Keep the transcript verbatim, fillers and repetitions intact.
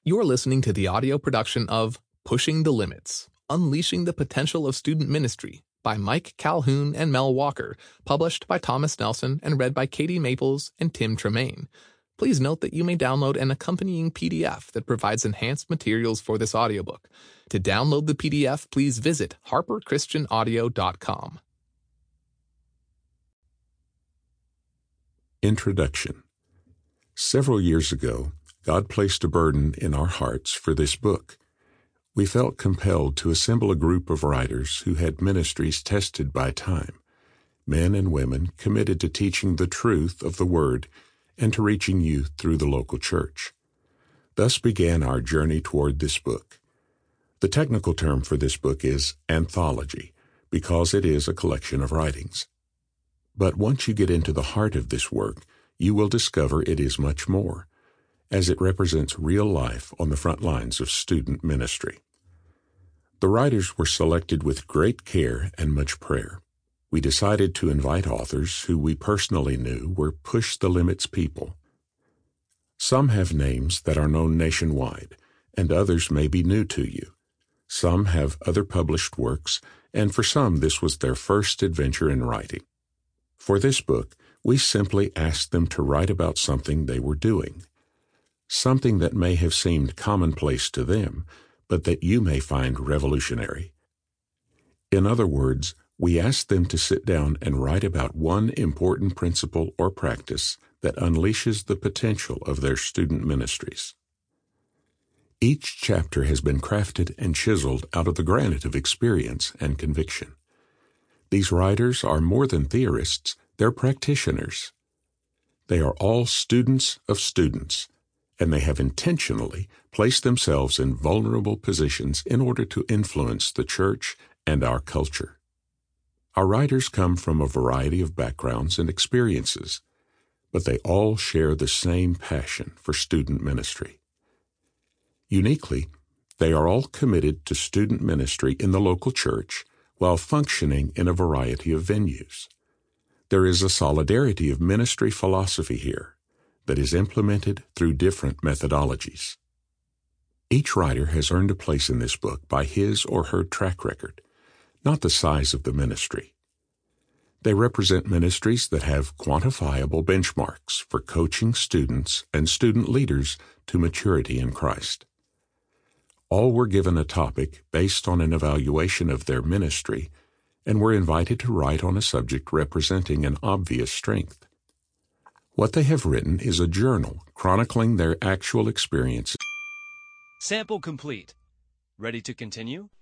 You're listening to the audio production of Pushing the Limits, Unleashing the Potential of Student Ministry by Mike Calhoun and Mel Walker, published by Thomas Nelson and read by Katie Maples and Tim Tremaine. Please note that you may download an accompanying P D F that provides enhanced materials for this audiobook. To download the P D F, please visit harper christian audio dot com. Introduction. Several years ago, God placed a burden in our hearts for this book. We felt compelled to assemble a group of writers who had ministries tested by time, men and women committed to teaching the truth of the Word and to reaching youth through the local church. Thus began our journey toward this book. The technical term for this book is anthology, because it is a collection of writings. But once you get into the heart of this work, you will discover it is much more, as it represents real life on the front lines of student ministry. The writers were selected with great care and much prayer. We decided to invite authors who we personally knew were Push the Limits people. Some have names that are known nationwide, and others may be new to you. Some have other published works, and for some this was their first adventure in writing. For this book, we simply asked them to write about something they were doing, something that may have seemed commonplace to them, but that you may find revolutionary. In other words, we asked them to sit down and write about one important principle or practice that unleashes the potential of their student ministries. Each chapter has been crafted and chiseled out of the granite of experience and conviction. These writers are more than theorists, they're practitioners. They are all students of students, and they have intentionally placed themselves in vulnerable positions in order to influence the church and our culture. Our writers come from a variety of backgrounds and experiences, but they all share the same passion for student ministry. Uniquely, they are all committed to student ministry in the local church while functioning in a variety of venues. There is a solidarity of ministry philosophy here that is implemented through different methodologies. Each writer has earned a place in this book by his or her track record, not the size of the ministry. They represent ministries that have quantifiable benchmarks for coaching students and student leaders to maturity in Christ. All were given a topic based on an evaluation of their ministry and were invited to write on a subject representing an obvious strength. What they have written is a journal chronicling their actual experiences. Sample complete. Ready to continue?